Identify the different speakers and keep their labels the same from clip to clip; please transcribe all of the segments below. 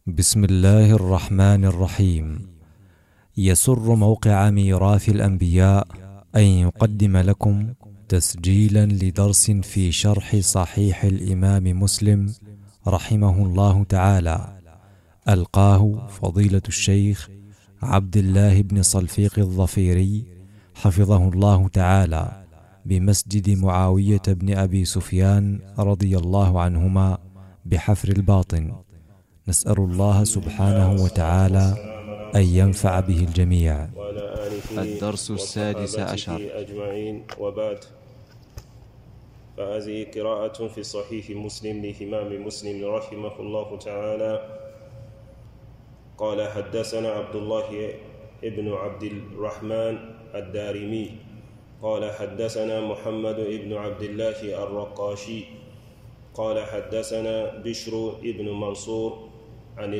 Speaker 1: بسم الله الرحمن الرحيم. يسر موقع ميراث الأنبياء أن يقدم لكم تسجيلا لدرس في شرح صحيح الإمام مسلم رحمه الله تعالى، ألقاه فضيلة الشيخ عبد الله بن صلفيق الظفيري حفظه الله تعالى بمسجد معاوية بن أبي سفيان رضي الله عنهما بحفر الباطن. نسأل الله سبحانه وتعالى أن ينفع به الجميع.
Speaker 2: الدرس السادس عشر
Speaker 3: أجمعين، وبعد، فهذه قراءة في صحيح مسلم لإمام مسلم رحمه الله تعالى. قال: حدثنا عبد الله ابن عبد الرحمن الدارمي قال: حدثنا محمد ابن عبد الله الرقاشي قال: حدثنا بشر ابن منصور عن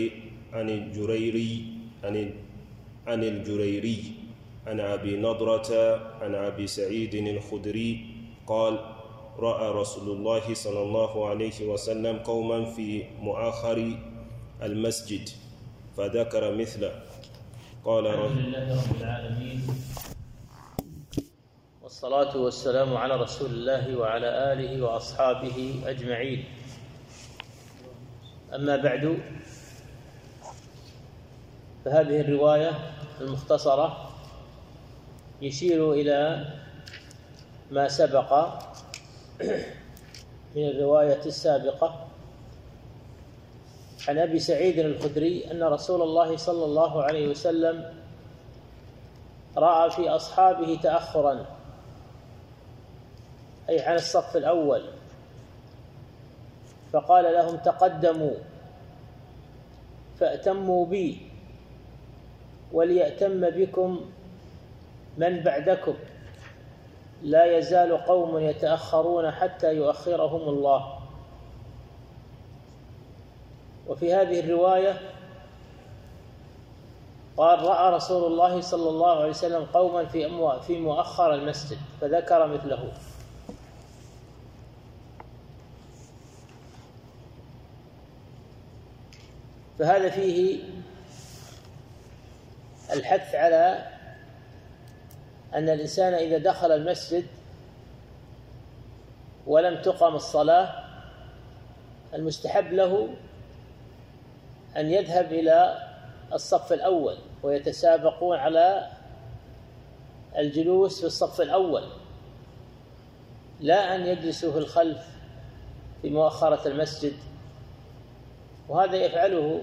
Speaker 3: الجريري عن أبي نضرة عن أبي سعيد الخدري قال: رأى رسول الله صلى الله عليه وسلم قوما في مؤخر المسجد فذكر مثله. قال:
Speaker 4: الحمد لله رب العالمين، والصلاة والسلام على رسول الله وعلى آله وأصحابه أجمعين. أما بعد، فهذه الرواية المختصرة يشير إلى ما سبق من الرواية السابقة عن أبي سعيد الخدري أن رسول الله صلى الله عليه وسلم رأى في أصحابه تأخرا، أي عن الصف الأول، فقال لهم: تقدموا فأتموا بي وليأتم بكم من بعدكم، لا يزال قوم يتأخرون حتى يؤخرهم الله. وفي هذه الرواية قال: رأى رسول الله صلى الله عليه وسلم قوما في مؤخر المسجد فذكر مثله. فهذا فيه الحث على أن الإنسان إذا دخل المسجد ولم تقم الصلاة، المستحب له أن يذهب إلى الصف الأول ويتسابقون على الجلوس في الصف الأول، لا أن يجلسوا في الخلف في مؤخرة المسجد. وهذا يفعله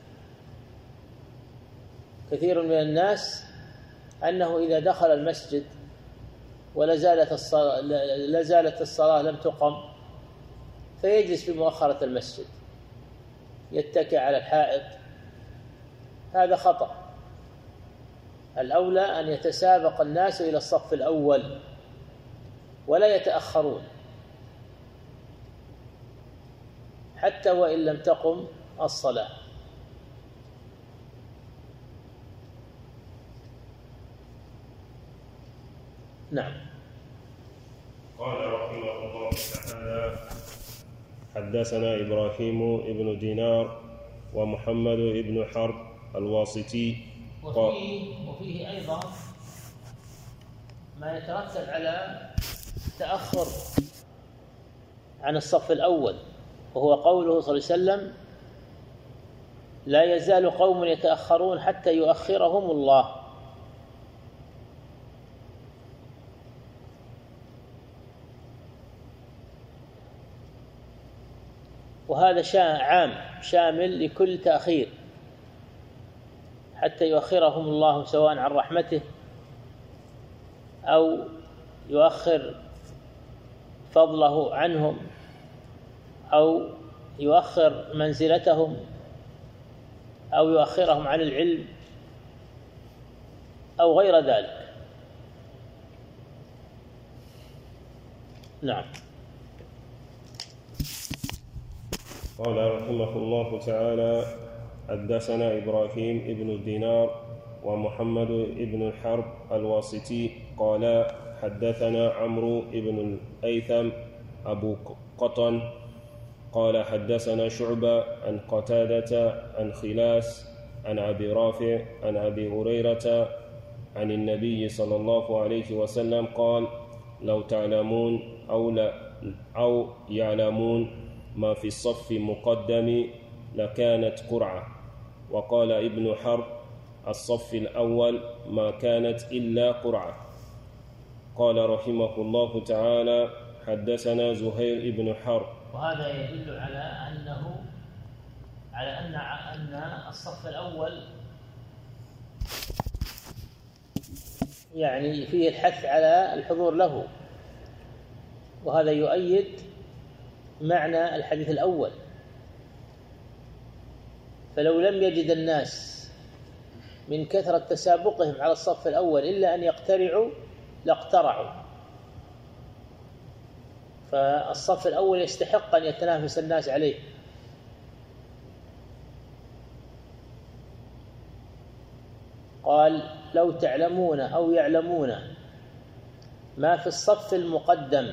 Speaker 4: كثير من الناس، أنه إذا دخل المسجد ولا زالت الصلاة لم تقم فيجلس في مؤخرة المسجد يتكئ على الحائط. هذا خطأ. الأولى أن يتسابق الناس إلى الصف الأول ولا يتأخرون حتى وإن لم تقم الصلاة. نعم.
Speaker 3: قال رحمه الله تعالى: حدثنا إبراهيم ابن دينار ومحمد ابن حرب الواسطي.
Speaker 4: وفيه أيضا ما يترتب على التأخر عن الصف الأول، وهو قوله صلى الله عليه وسلم: لا يزال قوم يتأخرون حتى يؤخرهم الله. وهذا عام شامل لكل تأخير حتى يؤخرهم الله، سواء عن رحمته أو يؤخر فضله عنهم أو يؤخر منزلتهم أو يؤخرهم عن العلم أو غير ذلك. نعم.
Speaker 3: قال رحمه الله تعالى: حدثنا إبراهيم ابن دينار ومحمد ابن الحرب الواسطي قال: حدثنا عمرو ابن الأيثم أبو قطن قال حدثنا شعبة عن قتادة عن خلاس عن أبي رافع عن أبي هريرة عن النبي صلى الله عليه وسلم قال: لو تعلمون أو يعلمون ما في الصف مقدم لكانت قرعة. وقال ابن حرب: الصف الأول ما كانت إلا قرعة. قال رحمه الله تعالى: حدثنا زهير بن حرب.
Speaker 4: وهذا يدل على أن الصف الأول يعني فيه الحث على الحضور له، وهذا يؤيد معنى الحديث الأول. فلو لم يجد الناس من كثرة تسابقهم على الصف الأول إلا أن يقترعوا لاقترعوا، فالصف الأول يستحق أن يتنافس الناس عليه. قال: لو تعلمون أو يعلمون ما في الصف المقدم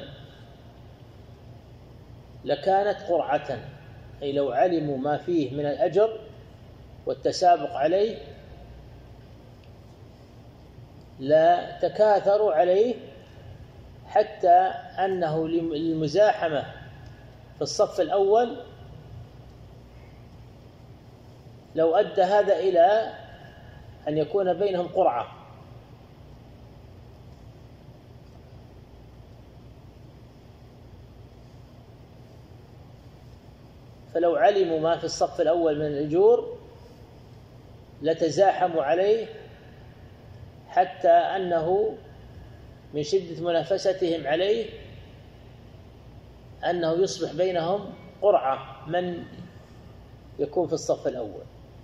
Speaker 4: لكانت قرعة، أي لو علموا ما فيه من الأجر والتسابق عليه لا تكاثروا عليه، حتى أنه للمزاحمة في الصف الأول لو أدى هذا إلى أن يكون بينهم قرعة. فلو علموا ما في الصف الأول من الأجور لتزاحموا عليه، حتى أنه من شدة منافستهم عليه أنه يصبح بينهم قرعة من يكون في الصف الأول.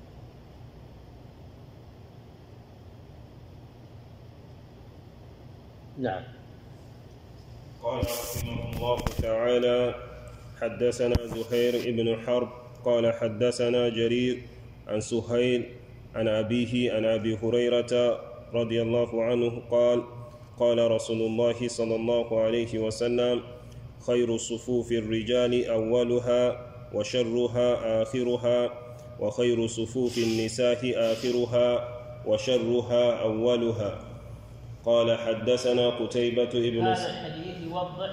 Speaker 4: نعم.
Speaker 3: قال رحمه الله تعالى: حدثنا زهير بن حرب قال حدثنا جرير عن سهيل عن أبيه عن أبي هريرة رضي الله عنه قال: قال رسول الله صلى الله عليه وسلم: خير صفوف الرجال أولها وشرها آخرها، وخير صفوف النساء آخرها وشرها أولها. قال حدثنا قتيبة بن
Speaker 4: هذا الحديث يوضح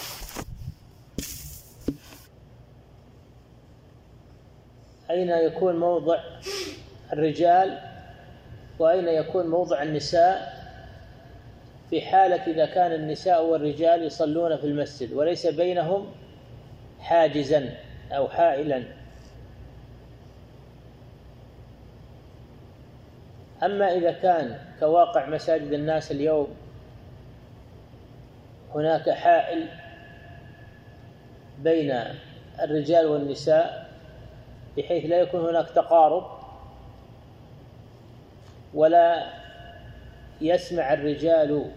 Speaker 4: أين يكون موضع الرجال وأين يكون موضع النساء في حالة إذا كان النساء والرجال يصلون في المسجد وليس بينهم حاجزا أو حائلا. أما إذا كان كواقع مساجد الناس اليوم هناك حائل بين الرجال والنساء بحيث لا يكون هناك تقارب، ولا يسمع الرجال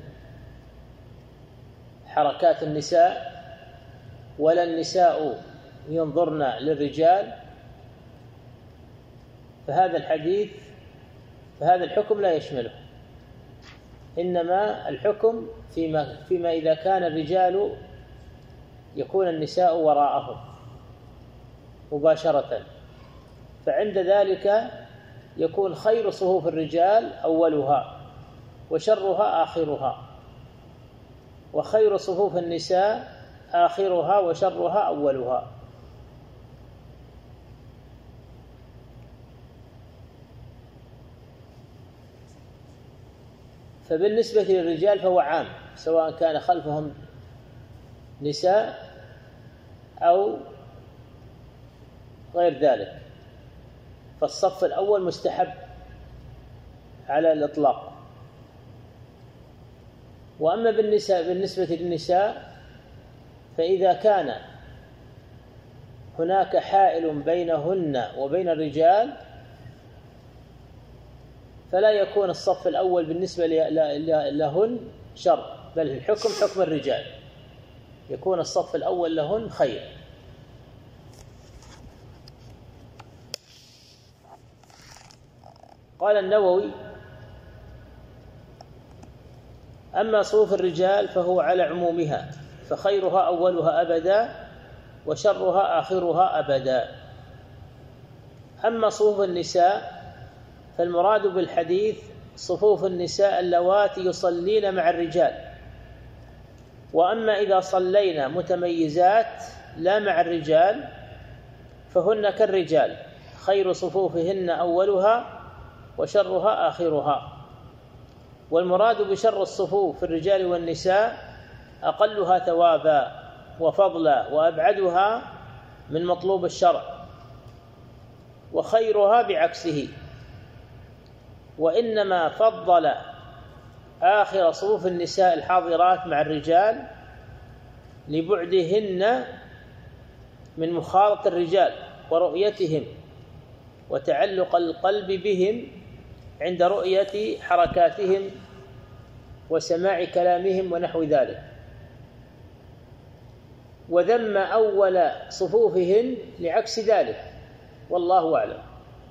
Speaker 4: حركات النساء ولا النساء ينظرن للرجال، فهذا الحكم لا يشمله. إنما الحكم فيما إذا كان الرجال يكون النساء وراءهم مباشرة، فعند ذلك يكون خير صفوف الرجال أولها وشرها آخرها، وخير صفوف النساء آخرها وشرها أولها. فبالنسبة للرجال فهو عام، سواء كان خلفهم نساء أو غير ذلك، فالصف الأول مستحب على الإطلاق. وأما بالنسبة للنساء فإذا كان هناك حائل بينهن وبين الرجال فلا يكون الصف الأول بالنسبة لهن شر، بل الحكم حكم الرجال، يكون الصف الأول لهن خير. قال النووي: أما صفوف الرجال فهو على عمومها، فخيرها أولها أبدا، وشرها آخرها أبدا. أما صفوف النساء فالمراد بالحديث صفوف النساء اللواتي يصلين مع الرجال. وأما إذا صلينا متميزات لا مع الرجال فهن كالرجال، خير صفوفهن أولها وشرها آخرها. والمراد بشر الصفوف في الرجال والنساء أقلها ثوابا وفضلا وأبعدها من مطلوب الشرع، وخيرها بعكسه. وإنما فضل آخر صفوف النساء الحاضرات مع الرجال لبعدهن من مخالطة الرجال ورؤيتهم وتعلق القلب بهم عند رؤية حركاتهم وسماع كلامهم ونحو ذلك. وذم أول صفوفهن لعكس ذلك، والله أعلم.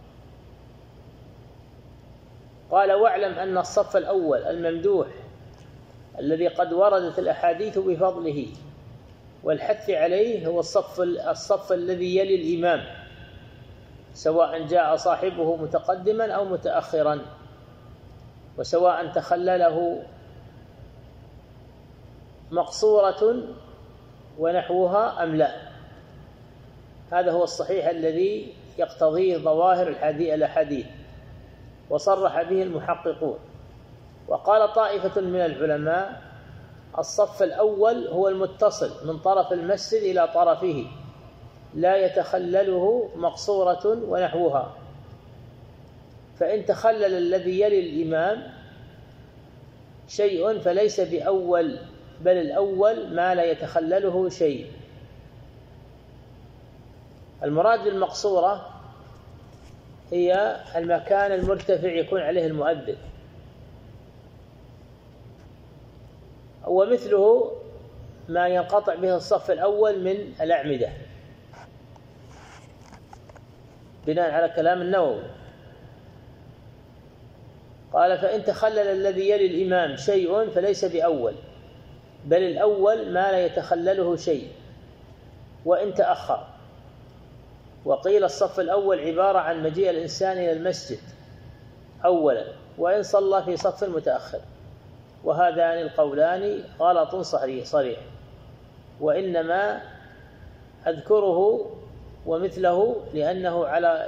Speaker 4: قال: واعلم أن الصف الأول الممدوح الذي قد وردت الأحاديث بفضله والحث عليه هو الصف الذي يلي الإمام، سواء جاء صاحبه متقدما أو متأخرا، وسواء تخلله مقصورة ونحوها أم لا. هذا هو الصحيح الذي يقتضيه ظواهر الأحاديث، وصرح به المحققون. وقال طائفة من العلماء: الصف الأول هو المتصل من طرف المسجد إلى طرفه، لا يتخلله مقصورة ونحوها. فإن تخلل الذي يلي الإمام شيء فليس بأول، بل الأول ما لا يتخلله شيء. المراد بالمقصورة هي المكان المرتفع يكون عليه المؤذن، ومثله ما ينقطع به الصف الأول من الأعمدة بناء على كلام النووي. قال: فإن تخلل الذي يلي الإمام شيء فليس بأول، بل الأول ما لا يتخلله شيء وإن تأخر. وقيل الصف الأول عبارة عن مجيء الإنسان إلى المسجد أولا وإن صلى في صف متأخر، وهذان القولان غلط صريح. وإنما أذكره ومثله لأنه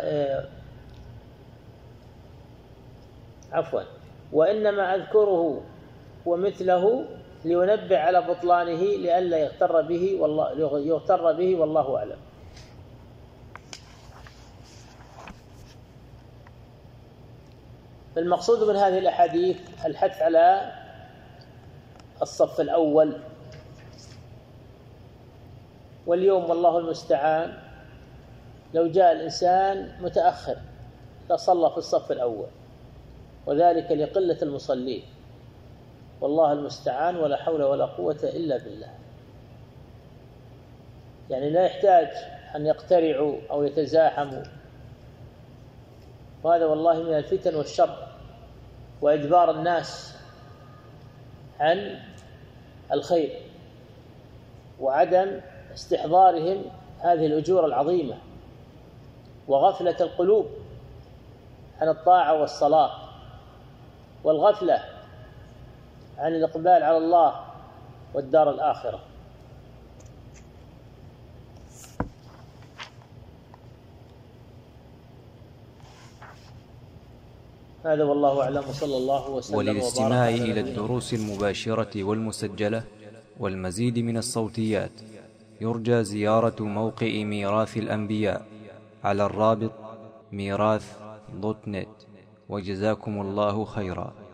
Speaker 4: وإنما أذكره ومثله لينبه على بطلانه لئلا يغتر به والله أعلم. المقصود من هذه الأحاديث الحث على الصف الأول. واليوم والله المستعان لو جاء الإنسان متأخر فصلى في الصف الأول، وذلك لقلة المصلين، والله المستعان، ولا حول ولا قوة إلا بالله. يعني لا يحتاج أن يقترعوا أو يتزاحموا، وهذا والله من الفتن والشر وإجبار الناس عن الخير وعدم استحضارهم هذه الأجور العظيمة، وغفلة القلوب عن الطاعة والصلاة، والغفلة عن الإقبال على الله والدار الآخرة. هذا والله أعلم، وصلى الله وسلم.
Speaker 1: وللاستماع إلى الدروس المباشرة والمسجلة والمزيد من الصوتيات يرجى زيارة موقع ميراث الأنبياء على الرابط ميراث.net. وجزاكم الله خيرا.